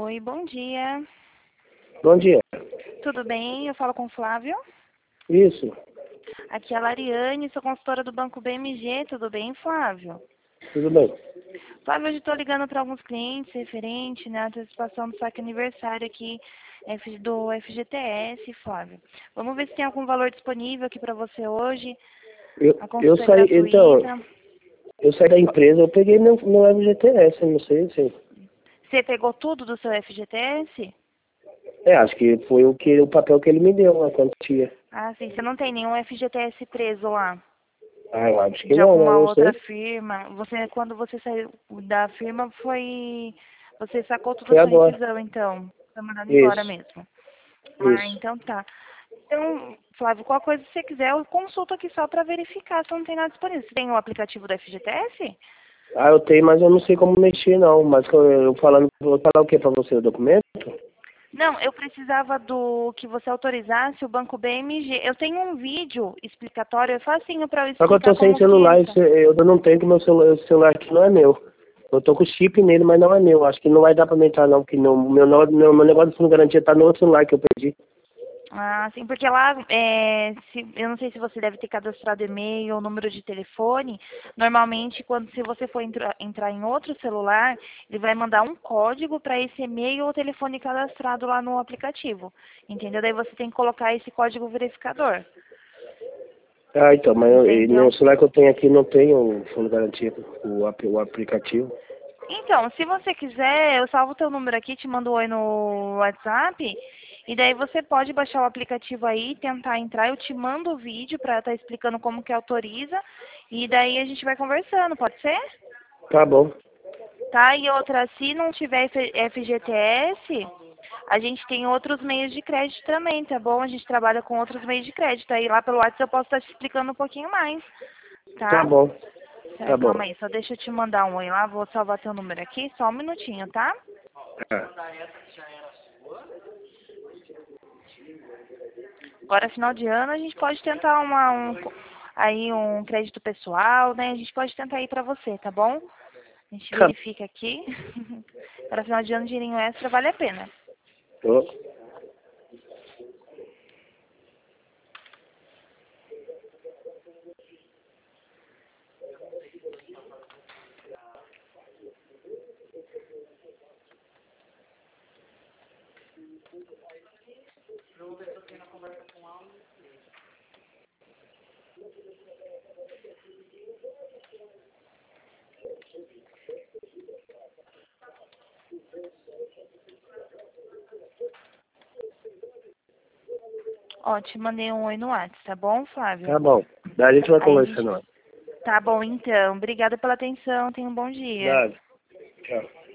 Oi, bom dia. Bom dia. Tudo bem? Eu falo com o Flávio. Isso. Aqui é a Lariane, sou consultora do Banco BMG. Tudo bem, Flávio? Tudo bem. Flávio, hoje estou ligando para alguns clientes referente, né, à antecipação do saque aniversário aqui do FGTS, Flávio. Vamos ver se tem algum valor disponível aqui para você hoje. A Eu consulta é saí, então, gratuita. eu saí da empresa, eu peguei meu FGTS, não sei se... Você pegou tudo do seu FGTS? Acho que foi o papel que ele me deu, a quantia. Ah, sim. Você não tem nenhum FGTS preso lá? Eu acho que De não, alguma não outra sei. firma. Quando você saiu da firma, você sacou toda a Foi sua agora. rescisão, então. Foi mandado embora Isso, mesmo. Ah, isso. então tá. Então, Flávio, qual coisa você quiser, eu consulto aqui só para verificar se não tem nada disponível. Você tem o aplicativo da FGTS? Eu tenho, mas eu não sei como mexer, não. Mas eu falando, vou falar o que pra você, o documento? Não, eu precisava do que você autorizasse o Banco BMG. Eu tenho um vídeo explicatório, é facinho para eu Só que eu explicar tô sem como que celular, entra. eu não tenho, que o celular aqui não é meu. Eu tô com chip nele, mas não é meu. Acho que não vai dar pra me entrar, não, porque meu negócio de fundo de garantia tá no outro celular que eu perdi. Ah, sim, porque lá, eu não sei se você deve ter cadastrado e-mail ou número de telefone. Normalmente, se você for entrar em outro celular, ele vai mandar um código para esse e-mail ou telefone cadastrado lá no aplicativo. Entendeu? Daí você tem que colocar esse código verificador. Então, mas no Entendeu? celular que eu tenho aqui não tem o fundo de garantia, o aplicativo. Então, se você quiser, eu salvo o teu número aqui, te mando um oi no WhatsApp, e daí você pode baixar o aplicativo aí, tentar entrar, eu te mando o vídeo para estar explicando como que autoriza, e daí a gente vai conversando, pode ser? Tá bom. Tá? E outra, se não tiver FGTS, a gente tem outros meios de crédito também, tá bom? A gente trabalha com outros meios de crédito, aí lá pelo WhatsApp eu posso estar te explicando um pouquinho mais, Tá tá? bom. Tá bom. Calma aí, só deixa eu te mandar um oi lá, vou salvar teu número aqui, só um minutinho, tá? Tá. Agora, final de ano, a gente pode tentar aí um crédito pessoal, né? A gente pode tentar aí pra você, tá bom? A gente Tá verifica aqui. Para final de ano, dinheirinho extra vale a pena. bom. Ó, te mandei um oi no WhatsApp, tá bom, Flávio? Tá bom. Daí a gente vai Aí a gente... conversando. Tá bom, então. Obrigada pela atenção. Tenha um bom dia. Nada. Tchau.